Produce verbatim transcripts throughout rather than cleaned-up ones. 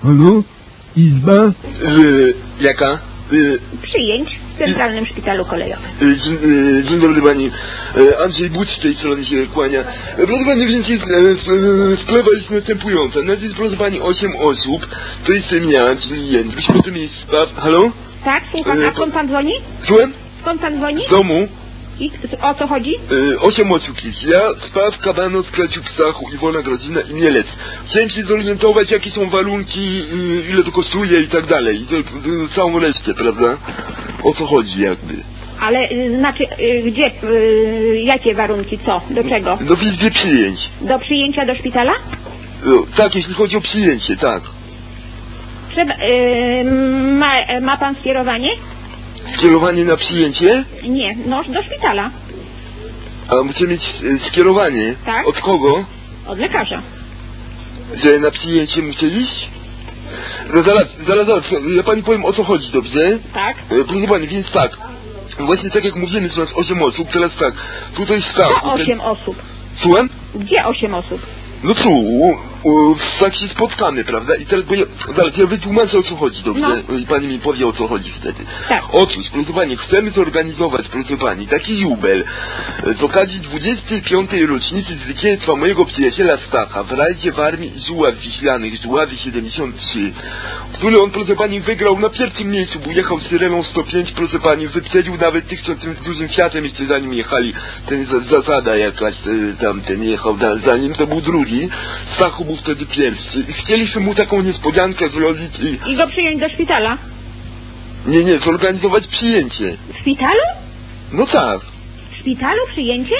Halo? Izba? Yy, jaka? Yy, Przyjęć w Centralnym Szpitalu Kolejowym. yy, dzień, yy, dzień dobry pani. Yy, Andrzej Buć z tej strony się kłania. Yy, proszę pani, więc jest, yy, sprawa jest następująca. Nas jest, proszę pani, osiem osób. To jestem ja, czyli Jędrek. Potem jest spraw... Halo? Tak, słucham. A skąd pan dzwoni? Słucham? Skąd pan dzwoni? Z domu. I o co chodzi? Yy, osiem osób jest. Ja, Spaw, Kabanos, Kraciuk, Stachu, Iwona Grodzina i Mielec. Chciałem się zorientować, jakie są warunki, yy, ile to kosztuje i tak dalej. I to, yy, całą resztę, prawda? O co chodzi jakby. Ale y, znaczy, y, gdzie, y, jakie warunki, co, do czego? No w izbie przyjęć. Do przyjęcia do szpitala? No, tak, jeśli chodzi o przyjęcie, tak. Trzeba, y, ma, ma pan skierowanie? Skierowanie na przyjęcie? Nie, no do szpitala. A muszę mieć e, skierowanie? Tak. Od kogo? Od lekarza. Że na przyjęcie muszę iść? No zaraz, zaraz, zaraz, ja pani powiem o co chodzi, dobrze? Tak. E, proszę pani, więc tak. Właśnie tak jak mówimy, że nas osiem osób, teraz tak. Tutaj stał. Co osiem osób? Słucham? Gdzie osiem osób? No co, u, u, tak się spotkamy, prawda? I teraz, bo ja, zaraz, ja wytłumaczę o co chodzi, dobrze? No. I pani mi powie o co chodzi wtedy. Tak. Otóż, proszę pani, chcemy zorganizować, proszę pani, taki jubel z okazji dwudziestej piątej rocznicy zwycięstwa mojego przyjaciela Stacha w rajdzie w Armii Żuław Wiślanych, Żuławy siedemdziesiąt trzy, który on, proszę pani, wygrał na pierwszym miejscu, bo jechał z Syreną sto pięć, proszę pani, wyprzedził nawet tych, co tym z dużym Fiatem jeszcze zanim jechali, ten zasada jakaś, tam ten jechał, zanim to był drugi. Stachu był wtedy pierwszy i chcieliśmy mu taką niespodziankę zrobić i... I go przyjąć do szpitala? Nie, nie, zorganizować przyjęcie. W szpitalu? No tak. W szpitalu przyjęcie?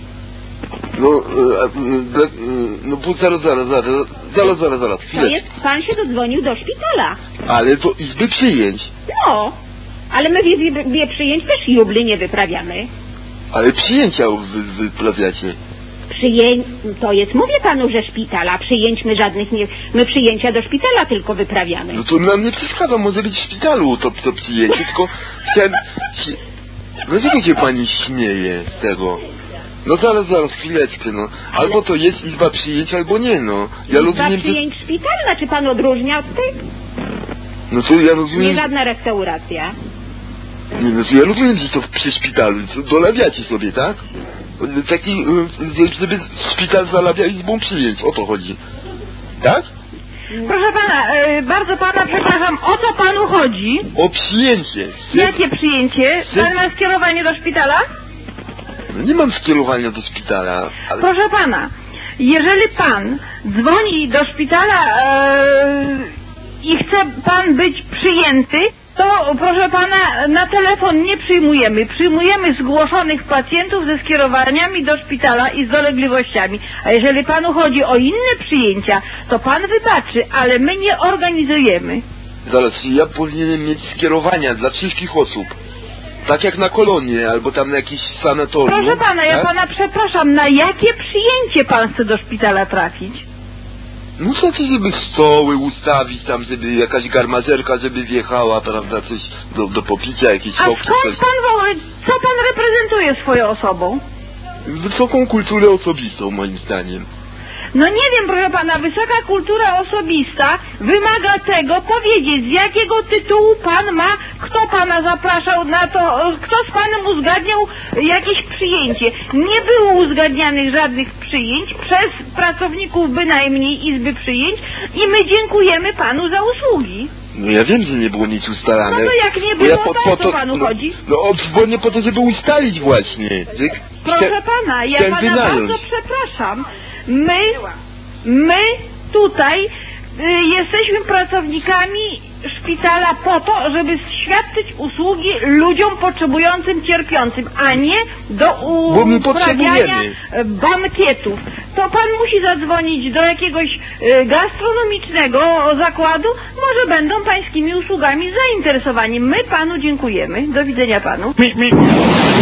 No, e, e, no bo zaraz, zaraz, zaraz, zaraz, zaraz, zaraz, To chwilę. jest, pan się dodzwonił do szpitala. Ale to izby przyjęć. No, ale my w izbie przyjęć też jubli nie wyprawiamy. Ale przyjęcia wy, wyprawiacie. Przyjęć, to jest, mówię panu, że szpitala, przyjęć my żadnych nie, my przyjęcia do szpitala tylko wyprawiamy. No to nam nie przeszkadza, może być w szpitalu to, to przyjęcie, tylko chciałem... Się... No czego się pani śmieje z tego? No zaraz, zaraz, chwileczkę, no. Albo to jest izba przyjęć, albo nie, no. Ja Izba rozumiem, przyjęć szpitalna, czy pan odróżnia od tej? No to ja rozumiem... Nie żadna restauracja. Nie, no to ja rozumiem, że to przy szpitalu, co dorabiacie sobie, tak? Taki, żeby szpital zarabia izbą przyjęć, o to chodzi. Tak? Proszę pana, e, bardzo pana przepraszam, o co panu chodzi? O przyjęcie. Jakie przyjęcie? Pan ma skierowanie do szpitala? No nie mam skierowania do szpitala, ale... Proszę pana, jeżeli pan dzwoni do szpitala e, i chce pan być przyjęty, to proszę pana, na telefon nie przyjmujemy. Przyjmujemy zgłoszonych pacjentów ze skierowaniami do szpitala i z dolegliwościami. A jeżeli panu chodzi o inne przyjęcia, to pan wybaczy, ale my nie organizujemy. Zaraz, ja powinienem mieć skierowania dla wszystkich osób. Tak jak na kolonie, albo tam na jakiś sanatorium. Proszę pana, ja tak? pana przepraszam, na jakie przyjęcie pan chce do szpitala trafić? No co ci, żeby stoły ustawić tam, żeby jakaś garmazerka, żeby wjechała, prawda, coś do, do popicia, jakieś A soki, skąd coś. pan woła, co pan reprezentuje swoją osobą? Wysoką kulturę osobistą, moim zdaniem. No nie wiem, proszę pana, wysoka kultura osobista wymaga tego powiedzieć, z jakiego tytułu pan ma, kto pana zapraszał na to, kto z panem uzgadniał jakieś przyjęcie. Nie było uzgadnianych żadnych przyjęć przez pracowników bynajmniej izby przyjęć i my dziękujemy panu za usługi. No ja wiem, że nie było nic ustalane. No to jak nie Bo było, ja to o co panu no, chodzi? No dzwonię po to, żeby ustalić właśnie. Że Proszę pana, ja chciałem pana wynająć. bardzo przepraszam. My, my tutaj y, jesteśmy pracownikami szpitala po to, żeby świadczyć usługi ludziom potrzebującym, cierpiącym, a nie do uprawiania bankietów. To pan musi zadzwonić do jakiegoś y, gastronomicznego zakładu, może będą pańskimi usługami zainteresowani. My panu dziękujemy. Do widzenia panu.